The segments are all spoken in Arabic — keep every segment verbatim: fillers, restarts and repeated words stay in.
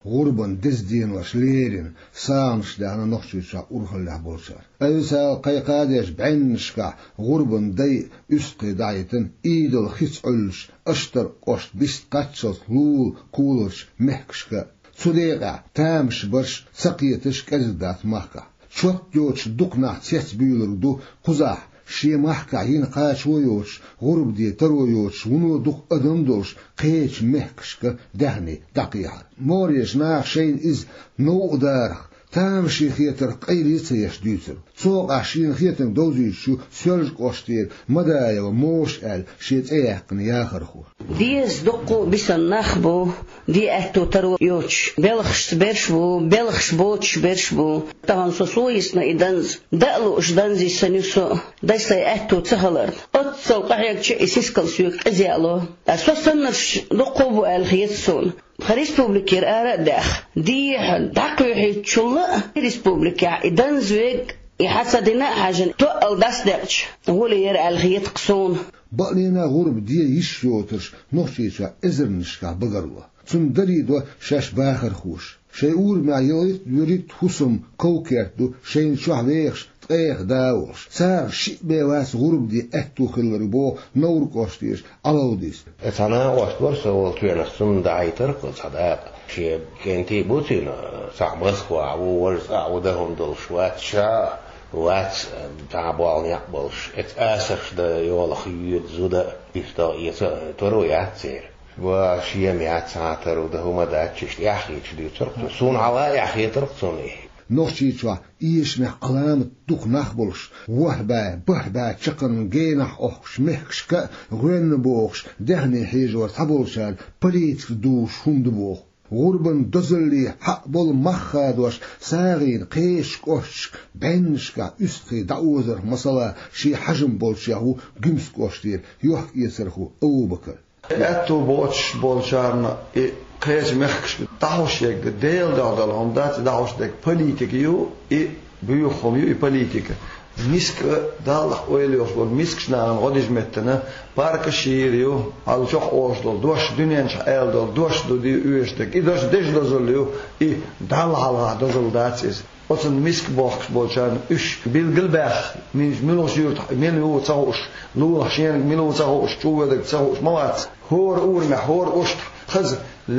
غربن دزدين وشليرين سامش لأنا نخشي شا أرخل له بولشار أيسا قيقاديش بعينشكا غربن دي أسقي دايتن إيدل خيس علش أشتر قشت بيست قاتشت لول كولش محكشكا صديقة تامش برش سقيتش كزدات محكا شوت يوتش دقنا تيت بيولر دو قزاح شي محكا ين قاش ويوتش غرب دي ترو يوتش ونو دق أدم دوش قيش محكشكا دهني دقيحة موريش ناخ شين إز نو دارخ تامشي خيتر قيليت يشديتر سوق عشين خيتر دوزي شو سيرج قشتير مدايا وموش قال شيت ايقن ياخر خو ديز دقو بيسن نخبو دي اتو ترو يوتش بلخش برشبو بلخش بوتش برشبو طبعا سوسويسنا إدنز دقلو اش دنزي سنيسو دايسا اتو تهلر اتسو قحيك شي اسيسكال سيوك ازيالو اسو سنرش دقو بو الخيتسون خريسبوبليكير آراء داخ دي داقو يحيط شلا ريسبوبليكا إدان زويق يحسدنا حاجة تقل داس داقش هو اللي يرى الخيط قصون بقلينا غرب دي يشيوترش نوخشيشا إزرنشكا بغروا تن دريدو شاش باخر خوش شيء ما يريد يريد حسم كوكيرتو شيء شوهويخش تقيخ داوش سار شيء بيواس غرب دي اتو خلربو نور قوشتيش علوديس اتانا وقت برسا والتوين السن دعي ترقل صداق شيء كنتي بوتين صعبسكوا عو ورز عودهم دول شوات شا وات تعبوال يقبلش اتاسرش دا يولخ يود زودا يفتا يتورو ياتسير وشيء ميات ساعتر وده هما داتشش يحيش دي ترقل سون على يحيي ترقصوني نوشيشوا إيشمح علامة دوق نخبلش وهبا بهبا تشقن جينح أخش محكشكا غين بوخش دهني حيجور تبولشال بريت دوش هندبوخ غربن دزلي حقبل مخادوش ساغين قيش قوش بنشكا اسقي دعوزر مثلا شي حجم بولشاهو جمس قوشتير يوح يسرخو أو بكر اتو بوتش بولشارنا قيش مخكش دعوش يك ديل دادل هم دات دعوش دك politik يو اي بيوخم يو اي politik مسك دالخ اويليوس بول مسك شنان غديش متنا بارك شير يو على شخ اوشدل دوش دنيانش ايلدل دوش دو دي اوشتك اي دوش ديش دزل يو اي دال على دزل داتس وصل مسك بوخش بولشان اش بيلقل باخ من ملوش يوت ملو تصوش لو حشين ملو تصوش شو ودك تصوش موات هور اور ما هور اوشت خز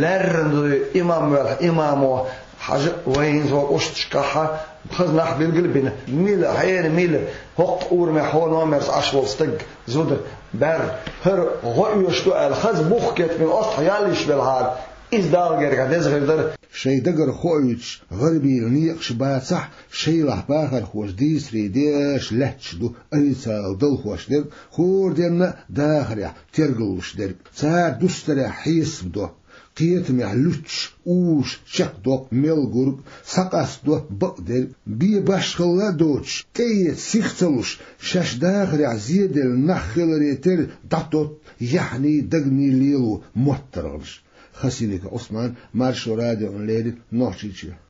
لرن امام امامو حاجه وين زو اشتشكها خز نح بالقلبنا ميل حين ميل هق اور ما هو نامرس اشول استق زود بر هر غويشتو الخز بوخكت من اصح ياليش بالهار از دالغر قدز غير شي دقر خويتش غربي نيقش باصح شي لح باخر خوش ديس ريديش لهتش دو ايسا دل خوش در خور دينا داخريا ترقلوش در سار دوستريا حيس بدو قيت معلوش اوش شق دوق ميل قرق سقاس دو بقدر بي باشخلا دوش كي سيختلوش شاش داخريا زيد النخل ريتر داتوت يعني دقني ليلو محترغش خسينك عثمان مارشو راديو ليري نوشيتشي